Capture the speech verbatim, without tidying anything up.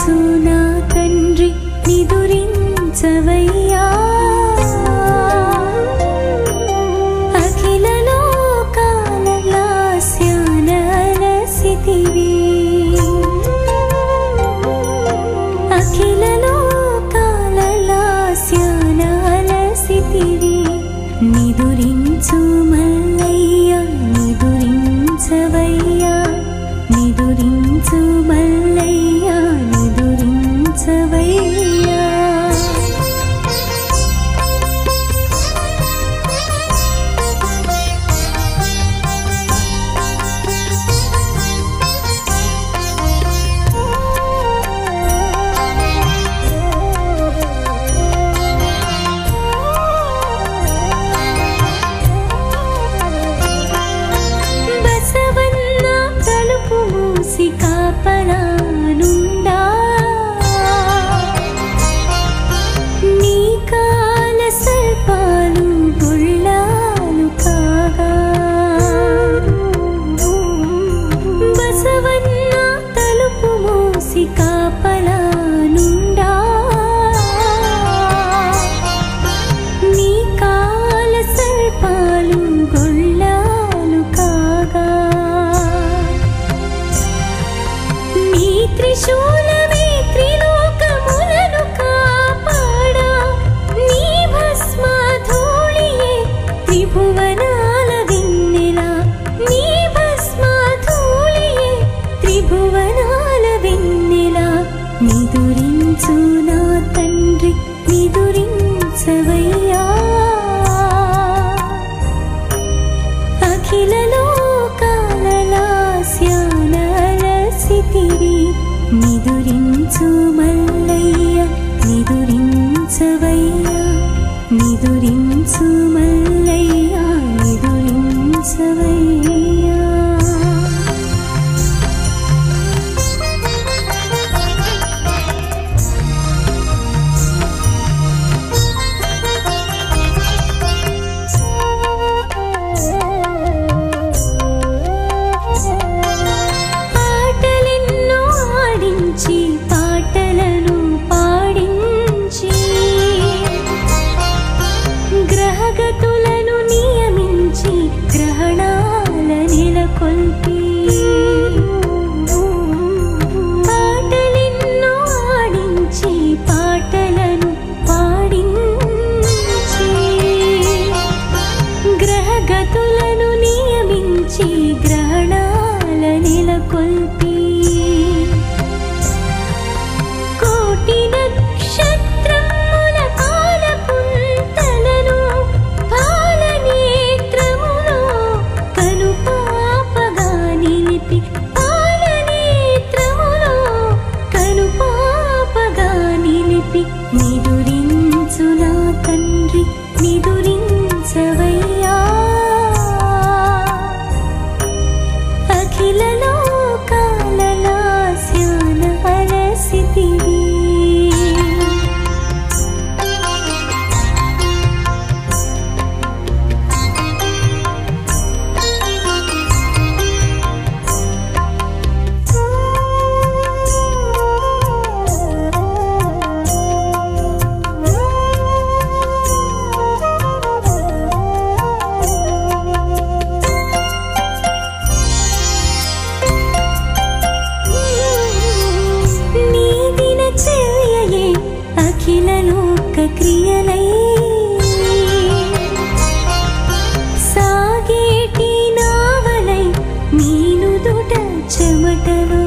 నిదురించు నా తండ్రి నిదురించవయ్యా అఖిల లోకాల లాస్యాన అలసితివి అఖిల లోకాల లాస్యాన అలసితివి నిదురించు మల్లయ్య నిదురించవయ్యా నిదురించు మల్లయ్య నిదురించవయ్యా కాపలానుండా నీ కాల సర్పాలు గుళ్ళాలు కాగా బసవన్న తలుపు మూసి కాపలానుండా నీ కాల సర్పాలు గుళ్ళాలు కాగా నీ త్రిశూలమే త్రిలోకములను కాపాడా నీ భస్మధూళియే త్రిభువనాల వెన్నెలా నీ భస్మధూళియే త్రిభువనాల వెన్నెలా నిదురించు నా తండ్రి నిదురించవయ్యా అఖిల లోకాల లాస్యాన అలసితివి నిదురించు మల్లయ్య నిదురించవయ్యా నిదురించు మల్లయ్య నిదురించవయ్యా పాటలను పాడించి గ్రహగతులను నియమించి గ్రహణాల నెలకొల్పి పాటలెన్నో ఆడించి పాటలను పాడించి గ్రహగతులను నియమించి గ్రహణాల నెలకొల్పి కోటి నక్షత్రముల పాలపుంతలను పాలనేత్రములో కనుపాపగా నిలిపి పాలనేత్రములో కనుపాపగా నిలిపి నిదురించు నా తండ్రి నిదురించవయ్యా అఖిల లోకాల లాస్యాన అలసితివి అఖిల లోక క్రియలై సాగేటి నావలై నీనుదుట చెమటలో